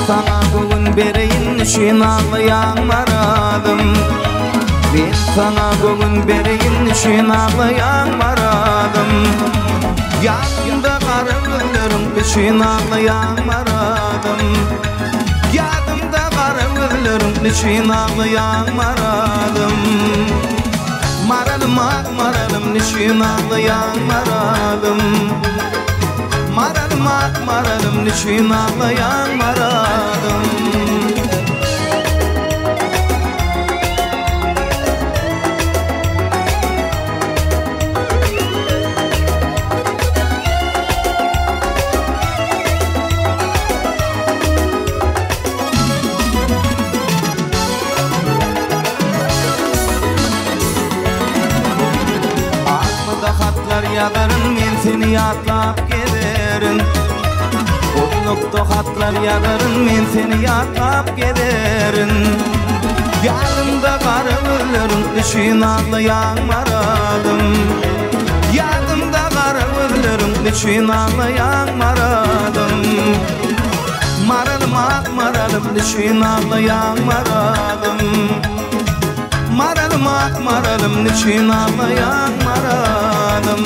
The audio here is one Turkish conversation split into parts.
sana bugün bereyin için ağlayan maradım. Ben sana bugün bereyin için ağlayan maradım. Yadımda kara gözlerim için ağlayan maradım. Yadımda kara gözlerim için ağlayan maradım. Maralım ak maralım için ağlayan maradım. Maralım ak maralım için ağlayan maradım. Yadarın men seni yatlap gederin. Otlukta hatlar yadarın men seni yatlap gederin. Yadımda kara gözlerin için ağlayan maradım. Yadımda kara gözlerin için ağlayan maradım. Maralım ak maralım için ağlayan maradım. Maralım ak maralım için ağlayan maradım.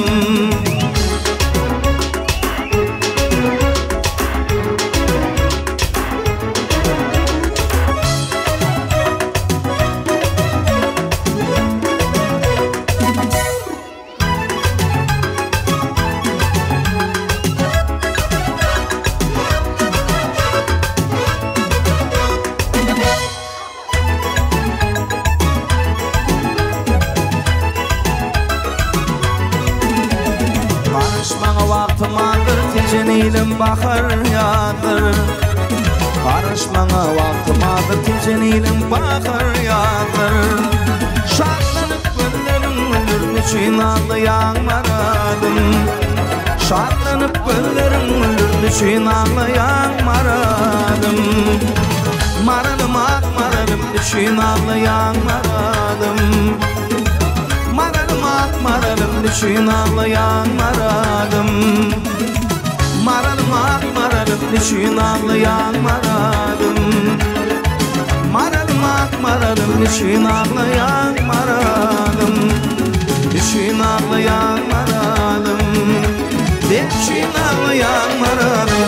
Tecenilim bahar yağdır. Barışmana vaktımadır. Tecenilim bahar yağdır. Şartlanıp güllerin ölür için ağlayan maradım. Şartlanıp güllerin ölür için ağlayan maradım. Maralım ak maralım için ağlayan maradım. Maralım ak maralım için ağlayan maradım. Maralım ak maralım için ağlayan maradım. Maralım ak maralım için ağlayan maradım. İçin ağlayan maradım. İçin ağlayan maradım.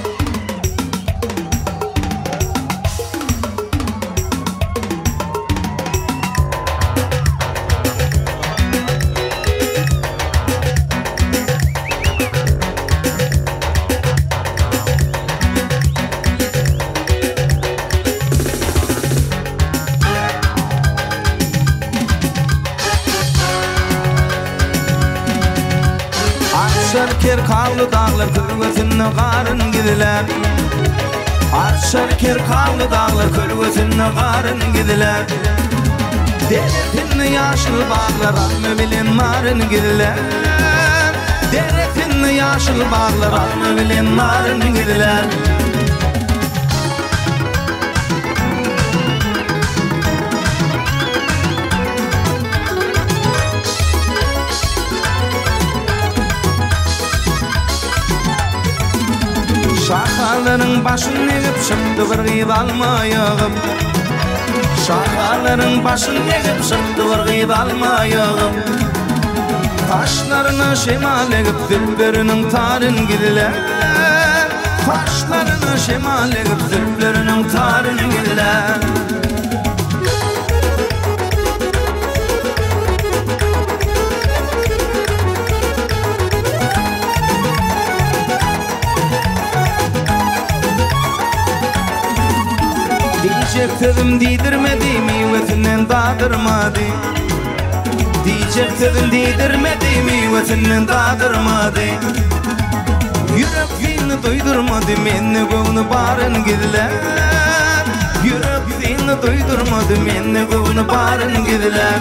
Arşar karlı dağlar kölgötünne karın gidiler. Arşar karlı dağlar kölgötünne karın gidiler. Deretinne yaşıl bağlar alma bilen marın gidiler. Deretinne yaşıl bağlar alma bilen marın gidiler. Şahaların başını egip çıktı bir gıyb almayağım. Şahaların başını egip çıktı bir gıyb almayağım. Taşlarına şemal egip zülflerinin tarın gidiler. Taşlarına şemal egip zülflerinin tarın gidiler. Diyecektim diydirmedi, meyvetinden dağdırmadı. Diyecektim diydirmedi, meyvetinden dağdırmadı. Yüreğini doydurmadı, menne gövni barın gidiler. Yüreğini doydurmadı, menne gövni barın gidiler.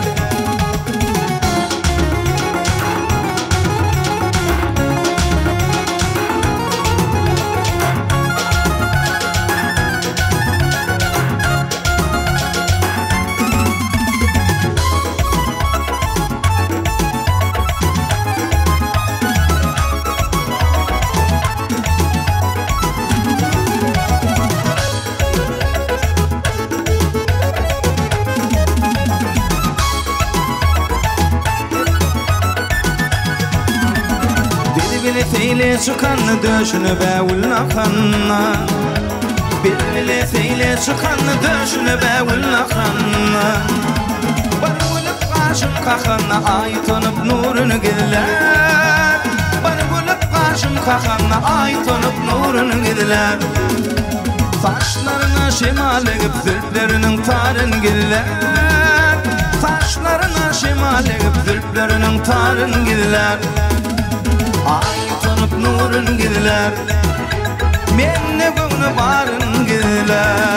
feyle çıkanı döşünü bəvulna xanna Bile feyle çıkanı döşünü bəvulna xanna Bargulup qarşım qaxanna ay tanıp nurunu gidiler Bargulup qarşım qaxanna ay tanıp nurunu gidiler Taşlarına şemale gip zülplerinin tarın gidiler Taşlarına şemale gip zülplerinin tarın gidiler Ay tanıp nurun gidiler Menne gönlü barın gidiler